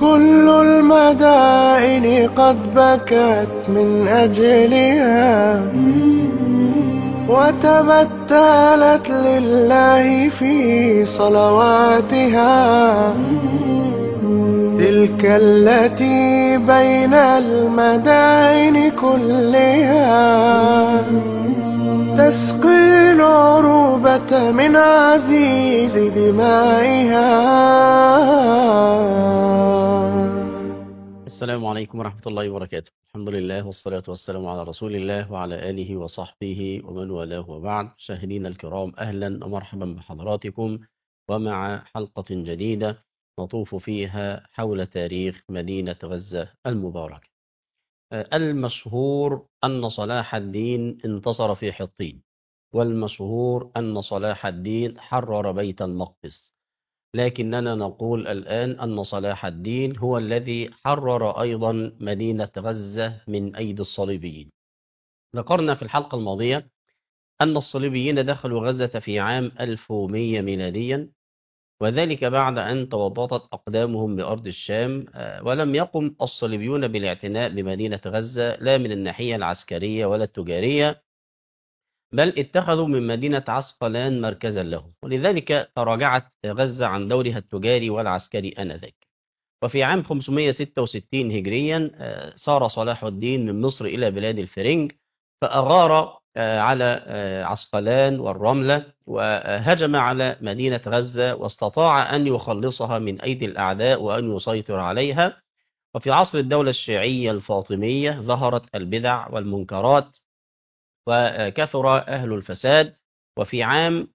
كل المدائن قد بكت من أجلها، وتبتلت لله في صلواتها. تلك التي بين المدائن كلها، تسقي العروبة من عزيز دمائها. السلام عليكم ورحمة الله وبركاته. الحمد لله والصلاة والسلام على رسول الله وعلى آله وصحبه ومن والاه، وبعد. مشاهدينا الكرام، أهلا ومرحبا بحضراتكم ومع حلقة جديدة نطوف فيها حول تاريخ مدينة غزة المباركة. المشهور أن صلاح الدين انتصر في حطين، والمشهور أن صلاح الدين حرر بيت المقدس، لكننا نقول الآن أن صلاح الدين هو الذي حرر أيضا مدينة غزة من أيدي الصليبيين. ذكرنا في الحلقة الماضية أن الصليبيين دخلوا غزة في عام 1100 ميلاديا، وذلك بعد أن توضأت أقدامهم بأرض الشام، ولم يقم الصليبيون بالاعتناء بمدينة غزة لا من الناحية العسكرية ولا التجارية، بل اتخذوا من مدينة عسقلان مركزا لهم، ولذلك تراجعت غزة عن دورها التجاري والعسكري آنذاك. وفي عام 566 هجريا سار صلاح الدين من مصر إلى بلاد الفرنج، فأغار على عسقلان والرملة، وهجم على مدينة غزة، واستطاع أن يخلصها من أيدي الأعداء وأن يسيطر عليها. وفي عصر الدولة الشيعية الفاطمية ظهرت البدع والمنكرات وكثر أهل الفساد. وفي عام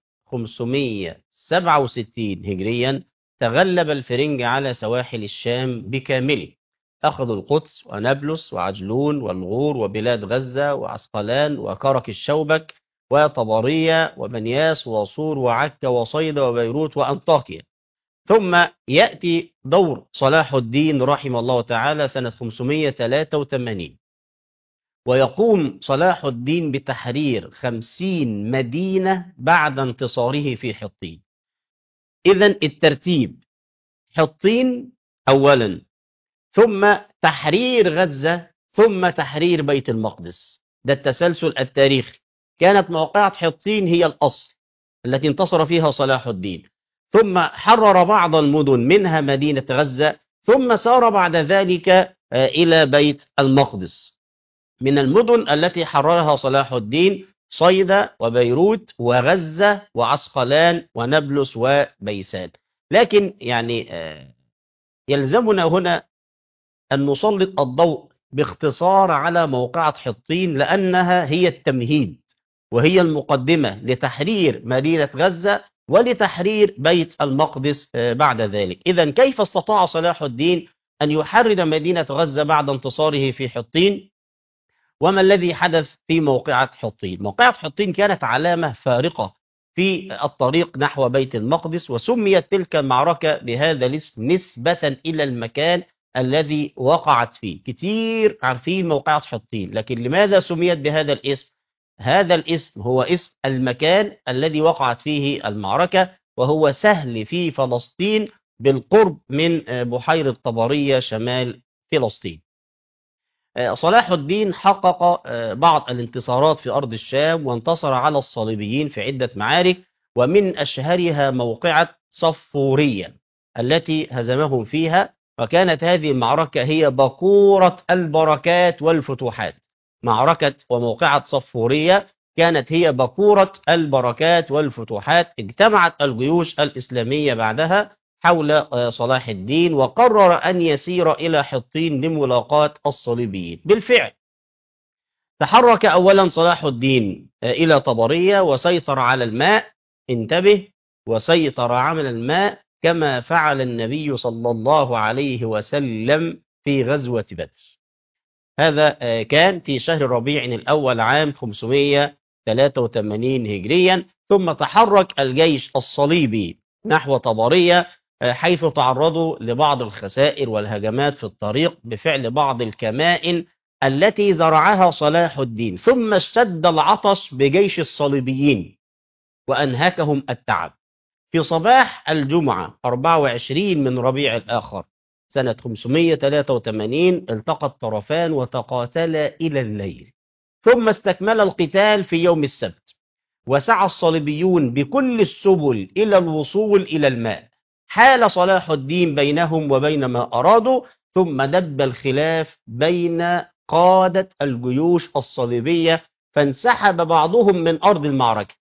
567 هجريا تغلب الفرنج على سواحل الشام بكامله، أخذوا القدس ونابلس وعجلون والغور وبلاد غزة وعسقلان وكرك الشوبك وطبرية وبنياس وصور وعكا وصيدا وبيروت وأنطاكيا. ثم يأتي دور صلاح الدين رحمه الله تعالى سنة 583، ويقوم صلاح الدين بتحرير 50 مدينة بعد انتصاره في حطين. إذن الترتيب: حطين أولا، ثم تحرير غزة، ثم تحرير بيت المقدس. ده التسلسل التاريخي. كانت موقعة حطين هي الأصل التي انتصر فيها صلاح الدين، ثم حرر بعض المدن منها مدينة غزة، ثم سار بعد ذلك إلى بيت المقدس. من المدن التي حررها صلاح الدين صيدا وبيروت وغزة وعسقلان ونابلس وبيسان. لكن يلزمنا هنا أن نسلط الضوء باختصار على موقعة حطين، لأنها هي التمهيد وهي المقدمة لتحرير مدينة غزة ولتحرير بيت المقدس بعد ذلك. إذن كيف استطاع صلاح الدين أن يحرر مدينة غزة بعد انتصاره في حطين؟ وما الذي حدث في موقعة حطين؟ موقعة حطين كانت علامة فارقة في الطريق نحو بيت المقدس، وسميت تلك المعركة بهذا الاسم نسبة إلى المكان الذي وقعت فيه. كتير عارفين موقعة حطين، لكن لماذا سميت بهذا الاسم؟ هذا الاسم هو اسم المكان الذي وقعت فيه المعركة، وهو سهل في فلسطين بالقرب من بحيرة طبرية شمال فلسطين. صلاح الدين حقق بعض الانتصارات في أرض الشام، وانتصر على الصليبيين في عدة معارك، ومن أشهرها موقعة صفورية التي هزمهم فيها، وكانت هذه المعركة هي بقورة البركات والفتوحات. معركة وموقعة صفورية كانت هي بقورة البركات والفتوحات. اجتمعت الجيوش الإسلامية بعدها حول صلاح الدين، وقرر أن يسير إلى حطين لملاقاة الصليبيين. بالفعل تحرك أولا صلاح الدين إلى طبرية وسيطر على الماء. انتبه: وسيطر على الماء كما فعل النبي صلى الله عليه وسلم في غزوة بدر. هذا كان في شهر ربيع الأول عام 583 هجريا. ثم تحرك الجيش الصليبي نحو طبرية، حيث تعرضوا لبعض الخسائر والهجمات في الطريق بفعل بعض الكمائن التي زرعها صلاح الدين. ثم اشتد العطش بجيش الصليبيين وأنهكهم التعب. في صباح الجمعة 24 من ربيع الآخر سنة 583 التقى الطرفان وتقاتلا إلى الليل، ثم استكمل القتال في يوم السبت، وسعى الصليبيون بكل السبل إلى الوصول إلى الماء. حال صلاح الدين بينهم وبين ما أرادوا، ثم دب الخلاف بين قادة الجيوش الصليبية، فانسحب بعضهم من أرض المعركة.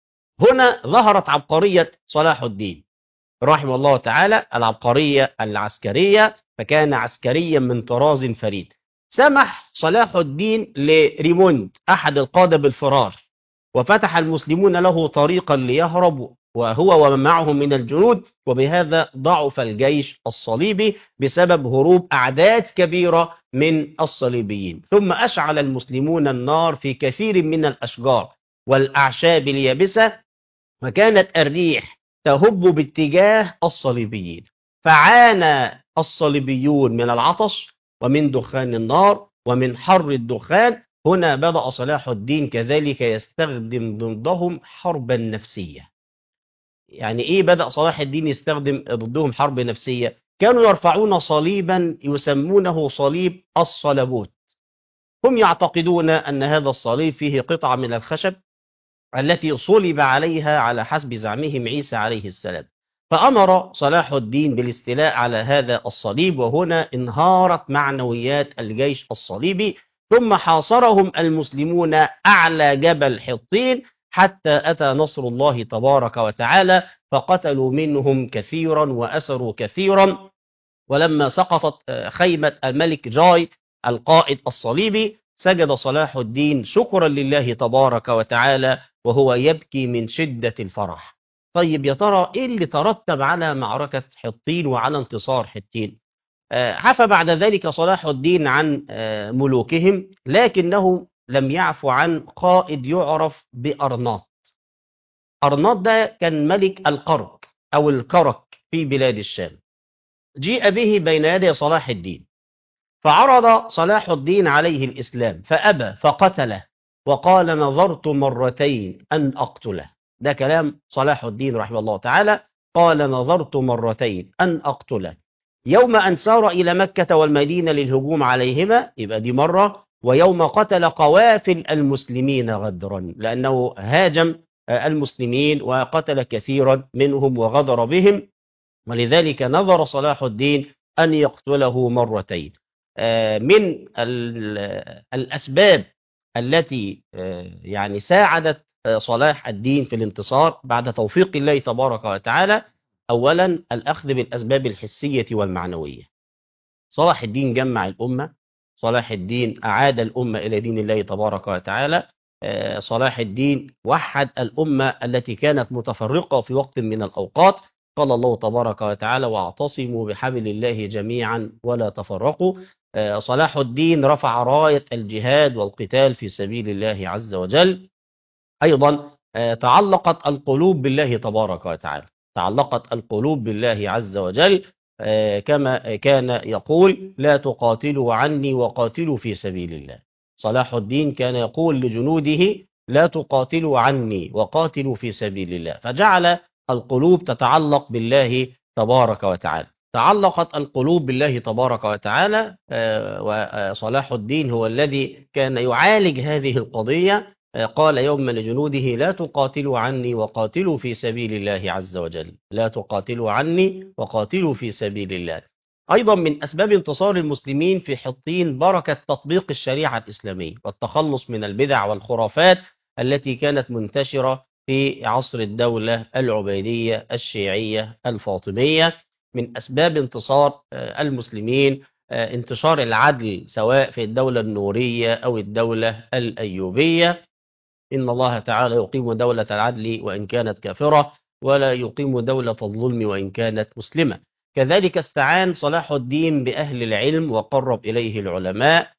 هنا ظهرت عبقرية صلاح الدين رحمه الله تعالى، العبقرية العسكرية، فكان عسكريا من طراز فريد. سمح صلاح الدين لريموند أحد القادة بالفرار، وفتح المسلمون له طريقا ليهرب وهو ومن معه من الجنود، وبهذا ضعف الجيش الصليبي بسبب هروب أعداد كبيرة من الصليبيين. ثم أشعل المسلمون النار في كثير من الأشجار والأعشاب اليابسة، وكانت الريح تهب باتجاه الصليبيين، فعانى الصليبيون من العطش ومن دخان النار ومن حر الدخان. هنا بدأ صلاح الدين كذلك يستخدم ضدهم حربا نفسية. يعني إيه بدأ صلاح الدين يستخدم ضدهم حرب نفسية؟ كانوا يرفعون صليبا يسمونه صليب الصلبوت. هم يعتقدون أن هذا الصليب فيه قطعة من الخشب التي صلب عليها على حسب زعمهم عيسى عليه السلام، فأمر صلاح الدين بالاستيلاء على هذا الصليب، وهنا انهارت معنويات الجيش الصليبي، ثم حاصرهم المسلمون أعلى جبل حطين حتى أتى نصر الله تبارك وتعالى، فقتلوا منهم كثيرا وأسروا كثيرا. ولما سقطت خيمة الملك جاي القائد الصليبي، سجد صلاح الدين شكرا لله تبارك وتعالى وهو يبكي من شدة الفرح. طيب يا ترى إيه اللي ترتب على معركة حطين وعلى انتصار حطين؟ عفى بعد ذلك صلاح الدين عن ملوكهم، لكنه لم يعفو عن قائد يعرف بأرناط. أرناط ده كان ملك القرك أو الكرك في بلاد الشام. جيء به بين يدي صلاح الدين، فعرض صلاح الدين عليه الإسلام فأبى فقتله، وقال نظرت مرتين أن أقتله. ده كلام صلاح الدين رحمه الله تعالى، قال نظرت مرتين أن أقتله، يوم أن سار إلى مكة والمدينة للهجوم عليهما، يبقى دي مرة، ويوم قتل قوافل المسلمين غدرا، لأنه هاجم المسلمين وقتل كثيرا منهم وغدر بهم، ولذلك نظر صلاح الدين أن يقتله مرتين. من الأسباب التي يعني ساعدت صلاح الدين في الانتصار بعد توفيق الله تبارك وتعالى، أولا الأخذ بالأسباب الحسية والمعنوية. صلاح الدين جمع الأمة، صلاح الدين أعاد الأمة إلى دين الله تبارك وتعالى، صلاح الدين وحد الأمة التي كانت متفرقة في وقت من الأوقات. قال الله تبارك وتعالى واعتصموا بحبل الله جميعا ولا تفرقوا. صلاح الدين رفع راية الجهاد والقتال في سبيل الله عز وجل. أيضا تعلقت القلوب بالله تبارك وتعالى، تعلقت القلوب بالله عز وجل، كما كان يقول لا تقاتلوا عني وقاتلوا في سبيل الله. صلاح الدين كان يقول لجنوده لا تقاتلوا عني وقاتلوا في سبيل الله، فجعل القلوب تتعلق بالله تبارك وتعالى. تعلقت القلوب بالله تبارك وتعالى، وصلاح الدين هو الذي كان يعالج هذه القضية. قال يوم لجنوده لا تقاتلوا عني وقاتلوا في سبيل الله عز وجل، لا تقاتلوا عني وقاتلوا في سبيل الله. أيضا من أسباب انتصار المسلمين في حطين بركة تطبيق الشريعة الإسلامية والتخلص من البدع والخرافات التي كانت منتشرة في عصر الدولة العبيدية الشيعية الفاطمية. من أسباب انتصار المسلمين انتشار العدل سواء في الدولة النورية أو الدولة الأيوبية. إن الله تعالى يقيم دولة العدل وإن كانت كافرة، ولا يقيم دولة الظلم وإن كانت مسلمة. كذلك استعان صلاح الدين بأهل العلم وقرب إليه العلماء،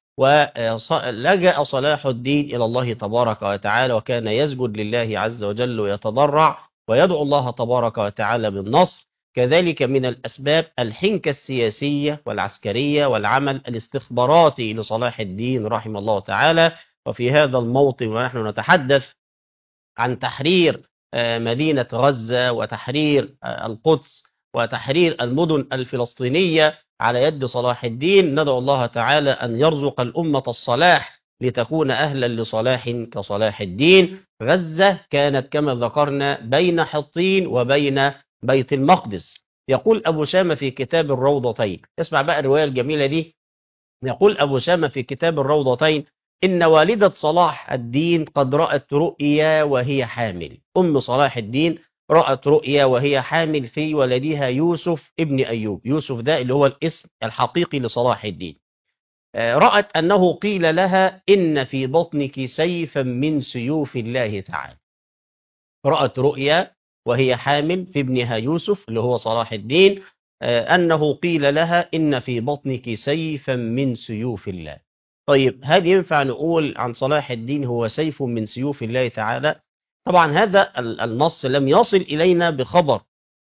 ولجأ صلاح الدين إلى الله تبارك وتعالى، وكان يسجد لله عز وجل ويتضرع ويدعو الله تبارك وتعالى بالنصر. كذلك من الأسباب الحنكة السياسية والعسكرية والعمل الاستخباراتي لصلاح الدين رحمه الله تعالى. وفي هذا الموطن ونحن نتحدث عن تحرير مدينة غزة وتحرير القدس وتحرير المدن الفلسطينية على يد صلاح الدين. ندعو الله تعالى أن يرزق الأمة الصلاح لتكون أهلا لصلاح كصلاح الدين. غزة كانت كما ذكرنا بين حطين وبين بيت المقدس. يقول أبو شامة في كتاب الروضتين، اسمع بقى الرواية الجميلة دي. يقول أبو شامة في كتاب الروضتين: إن والدة صلاح الدين قد رأت رؤيا وهي حامل. أم صلاح الدين رأت رؤيا وهي حامل في ولدها يوسف ابن أيوب. يوسف ده اللي هو الاسم الحقيقي لصلاح الدين. رأت أنه قيل لها إن في بطنك سيفا من سيوف الله تعالى. رأت رؤيا وهي حامل في ابنها يوسف اللي هو صلاح الدين، أنه قيل لها إن في بطنك سيفا من سيوف الله. طيب هل ينفع نقول عن صلاح الدين هو سيف من سيوف الله تعالى؟ طبعا هذا النص لم يصل إلينا بخبر،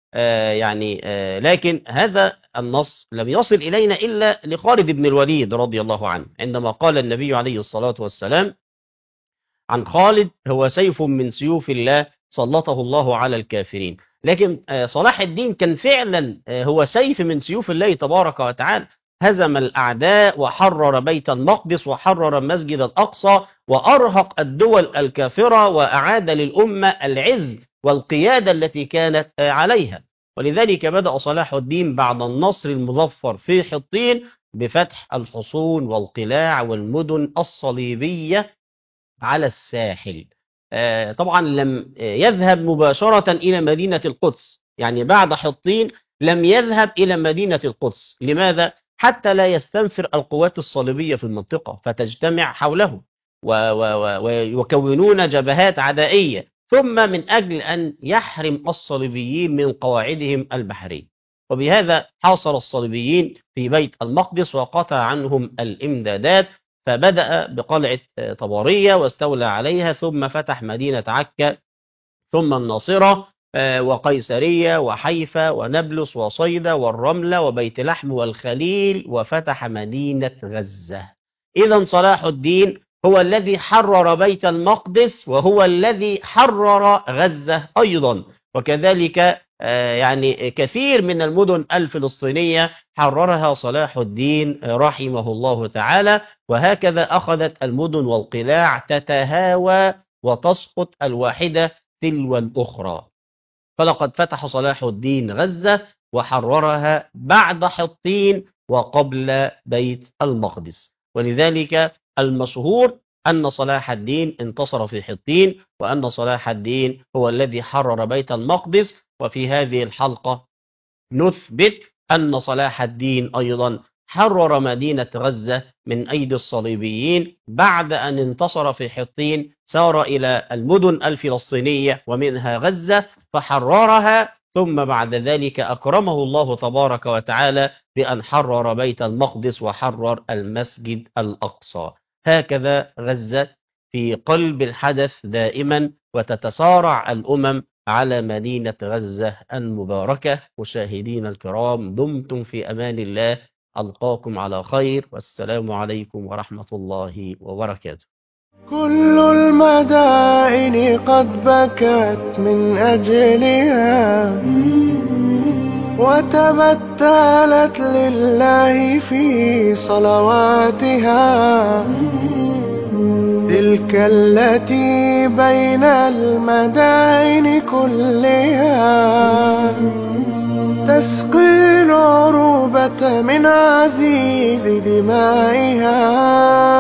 لكن هذا النص لم يصل إلينا إلا لخالد بن الوليد رضي الله عنه، عندما قال النبي عليه الصلاة والسلام عن خالد: هو سيف من سيوف الله سلطه الله على الكافرين. لكن صلاح الدين كان فعلا هو سيف من سيوف الله تبارك وتعالى. هزم الأعداء وحرر بيت المقدس وحرر المسجد الأقصى وأرهق الدول الكافرة وأعاد للأمة العز والقيادة التي كانت عليها. ولذلك بدأ صلاح الدين بعد النصر المظفر في حطين بفتح الحصون والقلاع والمدن الصليبية على الساحل. طبعا لم يذهب مباشرة إلى مدينة القدس، يعني بعد حطين لم يذهب إلى مدينة القدس. لماذا؟ حتى لا يستنفر القوات الصليبية في المنطقة فتجتمع حوله ويكونون جبهات عدائية، ثم من أجل أن يحرم الصليبيين من قواعدهم البحرية. وبهذا حاصر الصليبيين في بيت المقدس وقطع عنهم الإمدادات، فبدأ بقلعة طبرية واستولى عليها، ثم فتح مدينة عكا، ثم الناصرة وقيسرية وحيفا ونبلس وصيدا والرملة وبيت لحم والخليل، وفتح مدينة غزة. إذا صلاح الدين هو الذي حرر بيت المقدس وهو الذي حرر غزة أيضا. وكذلك كثير من المدن الفلسطينية حررها صلاح الدين رحمه الله تعالى. وهكذا أخذت المدن والقلاع تتهاوى وتسقط الواحدة تلو الأخرى. فلقد فتح صلاح الدين غزة وحررها بعد حطين وقبل بيت المقدس. ولذلك المشهور أن صلاح الدين انتصر في حطين، وأن صلاح الدين هو الذي حرر بيت المقدس. وفي هذه الحلقة نثبت أن صلاح الدين أيضا حرر مدينة غزة من أيدي الصليبيين بعد أن انتصر في حطين. سار إلى المدن الفلسطينية ومنها غزة فحررها، ثم بعد ذلك أكرمه الله تبارك وتعالى بأن حرر بيت المقدس وحرر المسجد الأقصى. هكذا غزة في قلب الحدث دائما، وتتسارع الأمم على مدينة غزة المباركة. مشاهدين الكرام، دمتم في أمان الله، ألقاكم على خير، والسلام عليكم ورحمة الله وبركاته. كل المدائن قد بكت من أجلها، وتبتلت لله في صلواتها. تلك التي بين المدائن كلها، تسقي العروبة من عزيز دمائها.